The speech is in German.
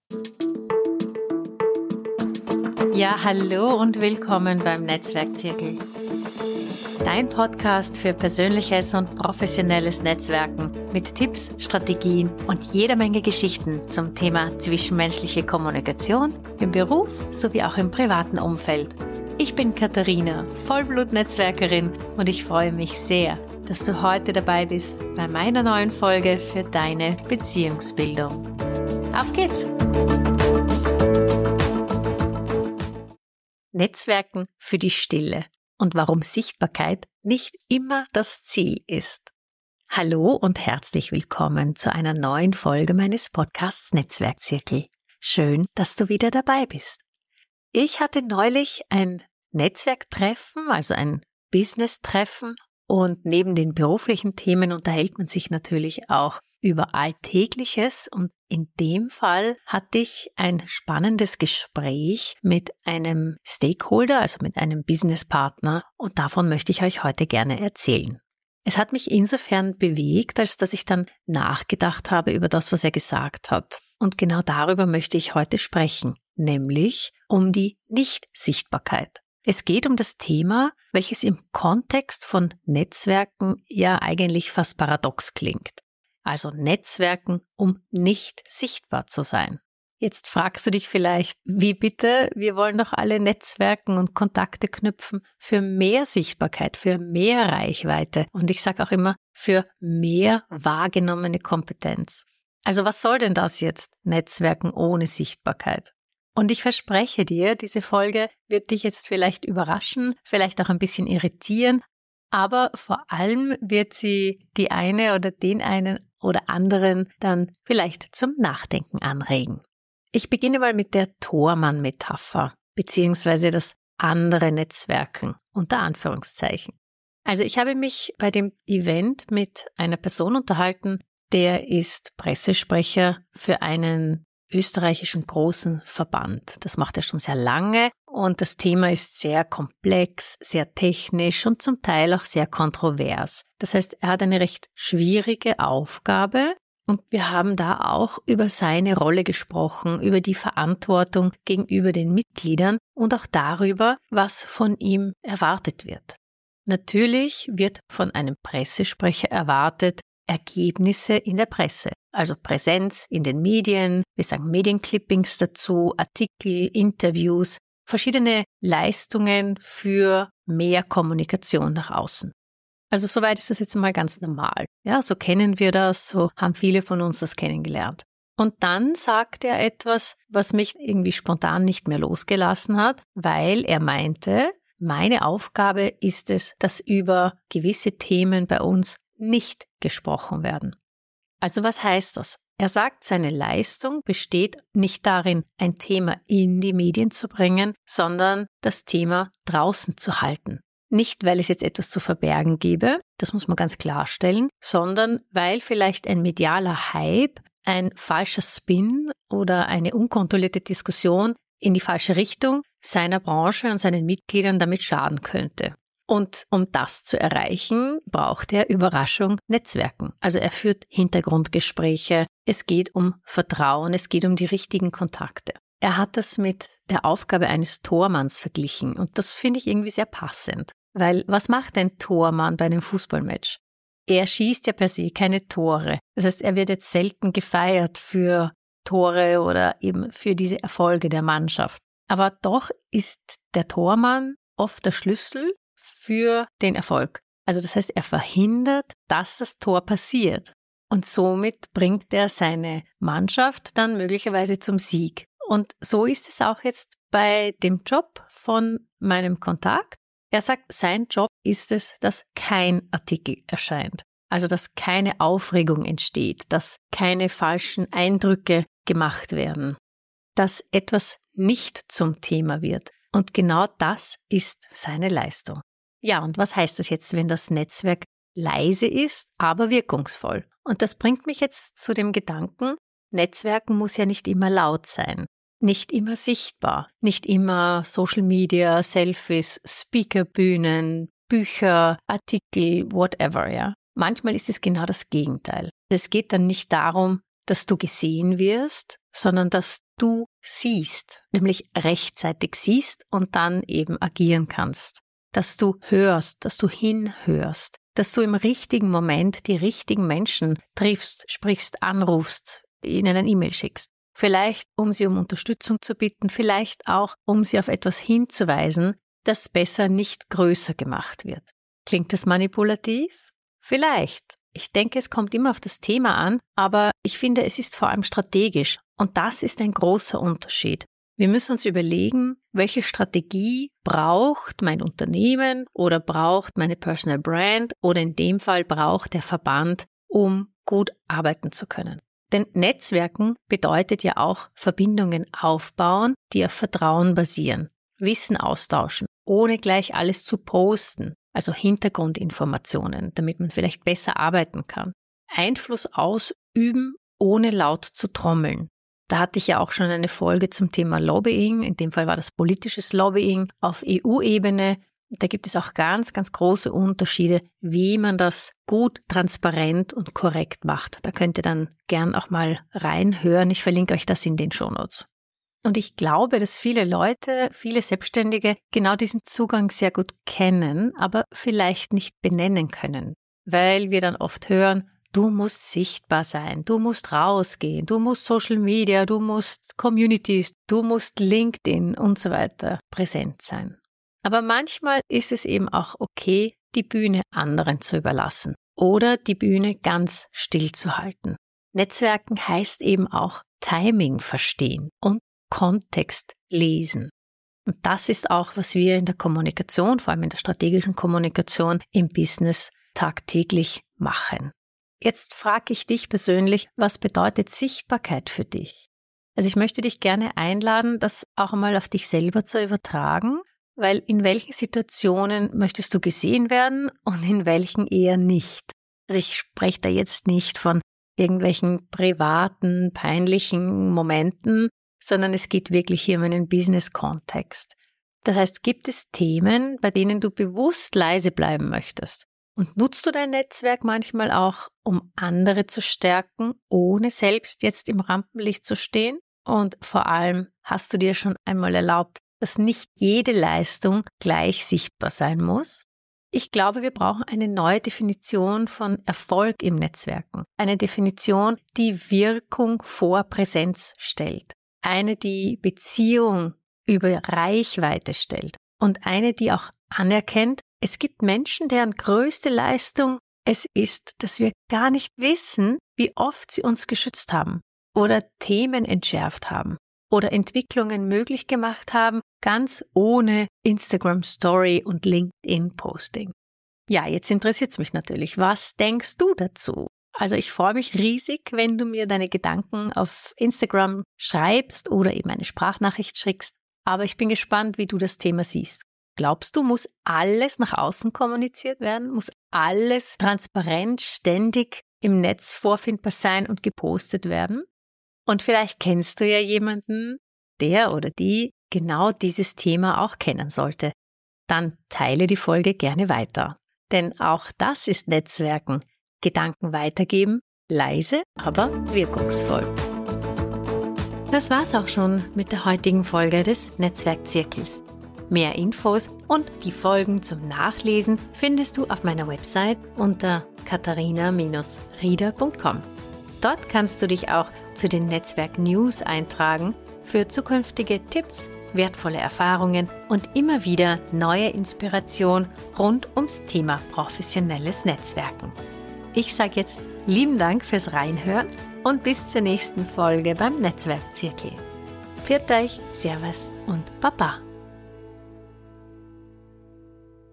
Ja, hallo und willkommen beim Netzwerkzirkel. Dein Podcast für persönliches und professionelles Netzwerken mit Tipps, Strategien und jeder Menge Geschichten zum Thema zwischenmenschliche Kommunikation im Beruf sowie auch im privaten Umfeld. Ich bin Katharina, Vollblut-Netzwerkerin und ich freue mich sehr, dass du heute dabei bist bei meiner neuen Folge für deine Beziehungsbildung. Auf geht's! Netzwerken für die Stille und warum Sichtbarkeit nicht immer das Ziel ist. Hallo und herzlich willkommen zu einer neuen Folge meines Podcasts Netzwerkzirkel. Schön, dass du wieder dabei bist. Ich hatte neulich ein Netzwerktreffen, also ein Business-Treffen, und neben den beruflichen Themen unterhält man sich natürlich auch über Alltägliches, und in dem Fall hatte ich ein spannendes Gespräch mit einem Stakeholder, also mit einem Businesspartner, und davon möchte ich euch heute gerne erzählen. Es hat mich insofern bewegt, als dass ich dann nachgedacht habe über das, was er gesagt hat. Und genau darüber möchte ich heute sprechen, nämlich um die Nicht-Sichtbarkeit. Es geht um das Thema, welches im Kontext von Netzwerken ja eigentlich fast paradox klingt. Also Netzwerken, um nicht sichtbar zu sein. Jetzt fragst du dich vielleicht, wie bitte? Wir wollen doch alle Netzwerken und Kontakte knüpfen für mehr Sichtbarkeit, für mehr Reichweite. Und ich sage auch immer, für mehr wahrgenommene Kompetenz. Also was soll denn das jetzt? Netzwerken ohne Sichtbarkeit? Und ich verspreche dir, diese Folge wird dich jetzt vielleicht überraschen, vielleicht auch ein bisschen irritieren, aber vor allem wird sie die eine oder den einen oder anderen dann vielleicht zum Nachdenken anregen. Ich beginne mal mit der Tormann-Metapher, beziehungsweise das andere Netzwerken, unter Anführungszeichen. Also ich habe mich bei dem Event mit einer Person unterhalten, der ist Pressesprecher für einen österreichischen großen Verband. Das macht er schon sehr lange und das Thema ist sehr komplex, sehr technisch und zum Teil auch sehr kontrovers. Das heißt, er hat eine recht schwierige Aufgabe und wir haben da auch über seine Rolle gesprochen, über die Verantwortung gegenüber den Mitgliedern und auch darüber, was von ihm erwartet wird. Natürlich wird von einem Pressesprecher erwartet, Ergebnisse in der Presse, also Präsenz in den Medien, wir sagen Medienclippings dazu, Artikel, Interviews, verschiedene Leistungen für mehr Kommunikation nach außen. Also soweit ist das jetzt mal ganz normal. Ja, so kennen wir das, so haben viele von uns das kennengelernt. Und dann sagt er etwas, was mich irgendwie spontan nicht mehr losgelassen hat, weil er meinte, meine Aufgabe ist es, dass über gewisse Themen bei uns nicht gesprochen werden. Also was heißt das? Er sagt, seine Leistung besteht nicht darin, ein Thema in die Medien zu bringen, sondern das Thema draußen zu halten. Nicht, weil es jetzt etwas zu verbergen gäbe, das muss man ganz klarstellen, sondern weil vielleicht ein medialer Hype, ein falscher Spin oder eine unkontrollierte Diskussion in die falsche Richtung seiner Branche und seinen Mitgliedern damit schaden könnte. Und um das zu erreichen, braucht er Überraschung Netzwerken. Also er führt Hintergrundgespräche, es geht um Vertrauen, es geht um die richtigen Kontakte. Er hat das mit der Aufgabe eines Tormanns verglichen und das finde ich irgendwie sehr passend. Weil was macht ein Tormann bei einem Fußballmatch? Er schießt ja per se keine Tore. Das heißt, er wird jetzt selten gefeiert für Tore oder eben für diese Erfolge der Mannschaft. Aber doch ist der Tormann oft der Schlüssel für den Erfolg. Also das heißt, er verhindert, dass das Tor passiert. Und somit bringt er seine Mannschaft dann möglicherweise zum Sieg. Und so ist es auch jetzt bei dem Job von meinem Kontakt. Er sagt, sein Job ist es, dass kein Artikel erscheint. Also dass keine Aufregung entsteht, dass keine falschen Eindrücke gemacht werden, dass etwas nicht zum Thema wird. Und genau das ist seine Leistung. Ja, und was heißt das jetzt, wenn das Netzwerk leise ist, aber wirkungsvoll? Und das bringt mich jetzt zu dem Gedanken, Netzwerken muss ja nicht immer laut sein, nicht immer sichtbar, nicht immer Social Media, Selfies, Speakerbühnen, Bücher, Artikel, whatever, ja. Manchmal ist es genau das Gegenteil. Es geht dann nicht darum, dass du gesehen wirst, sondern dass du siehst, nämlich rechtzeitig siehst und dann eben agieren kannst. Dass du hörst, dass du hinhörst, dass du im richtigen Moment die richtigen Menschen triffst, sprichst, anrufst, ihnen eine E-Mail schickst. Vielleicht, um sie um Unterstützung zu bitten, vielleicht auch, um sie auf etwas hinzuweisen, das besser nicht größer gemacht wird. Klingt das manipulativ? Vielleicht. Ich denke, es kommt immer auf das Thema an, aber ich finde, es ist vor allem strategisch und das ist ein großer Unterschied. Wir müssen uns überlegen, welche Strategie braucht mein Unternehmen oder braucht meine Personal Brand oder in dem Fall braucht der Verband, um gut arbeiten zu können. Denn Netzwerken bedeutet ja auch Verbindungen aufbauen, die auf Vertrauen basieren, Wissen austauschen, ohne gleich alles zu posten, also Hintergrundinformationen, damit man vielleicht besser arbeiten kann. Einfluss ausüben, ohne laut zu trommeln. Da hatte ich ja auch schon eine Folge zum Thema Lobbying, in dem Fall war das politisches Lobbying auf EU-Ebene. Da gibt es auch ganz, ganz große Unterschiede, wie man das gut, transparent und korrekt macht. Da könnt ihr dann gern auch mal reinhören. Ich verlinke euch das in den Shownotes. Und ich glaube, dass viele Leute, viele Selbstständige genau diesen Zugang sehr gut kennen, aber vielleicht nicht benennen können, weil wir dann oft hören, du musst sichtbar sein, du musst rausgehen, du musst Social Media, du musst Communities, du musst LinkedIn und so weiter präsent sein. Aber manchmal ist es eben auch okay, die Bühne anderen zu überlassen oder die Bühne ganz still zu halten. Netzwerken heißt eben auch Timing verstehen und Kontext lesen. Und das ist auch, was wir in der Kommunikation, vor allem in der strategischen Kommunikation im Business tagtäglich machen. Jetzt frage ich dich persönlich, was bedeutet Sichtbarkeit für dich? Also ich möchte dich gerne einladen, das auch einmal auf dich selber zu übertragen, weil in welchen Situationen möchtest du gesehen werden und in welchen eher nicht? Also ich spreche da jetzt nicht von irgendwelchen privaten, peinlichen Momenten, sondern es geht wirklich hier um einen Business-Kontext. Das heißt, gibt es Themen, bei denen du bewusst leise bleiben möchtest? Und nutzt du dein Netzwerk manchmal auch, um andere zu stärken, ohne selbst jetzt im Rampenlicht zu stehen? Und vor allem, hast du dir schon einmal erlaubt, dass nicht jede Leistung gleich sichtbar sein muss? Ich glaube, wir brauchen eine neue Definition von Erfolg im Netzwerken. Eine Definition, die Wirkung vor Präsenz stellt. Eine, die Beziehung über Reichweite stellt. Und eine, die auch anerkennt, es gibt Menschen, deren größte Leistung es ist, dass wir gar nicht wissen, wie oft sie uns geschützt haben oder Themen entschärft haben oder Entwicklungen möglich gemacht haben, ganz ohne Instagram Story und LinkedIn Posting. Ja, jetzt interessiert es mich natürlich. Was denkst du dazu? Also ich freue mich riesig, wenn du mir deine Gedanken auf Instagram schreibst oder eben eine Sprachnachricht schickst. Aber ich bin gespannt, wie du das Thema siehst. Glaubst du, muss alles nach außen kommuniziert werden? Muss alles transparent, ständig im Netz vorfindbar sein und gepostet werden? Und vielleicht kennst du ja jemanden, der oder die genau dieses Thema auch kennen sollte. Dann teile die Folge gerne weiter. Denn auch das ist Netzwerken. Gedanken weitergeben, leise, aber wirkungsvoll. Das war's auch schon mit der heutigen Folge des Netzwerkzirkels. Mehr Infos und die Folgen zum Nachlesen findest du auf meiner Website unter katharina-rieder.com. Dort kannst du dich auch zu den Netzwerk-News eintragen für zukünftige Tipps, wertvolle Erfahrungen und immer wieder neue Inspiration rund ums Thema professionelles Netzwerken. Ich sage jetzt lieben Dank fürs Reinhören und bis zur nächsten Folge beim Netzwerkzirkel. Pfiat euch, Servus und Baba!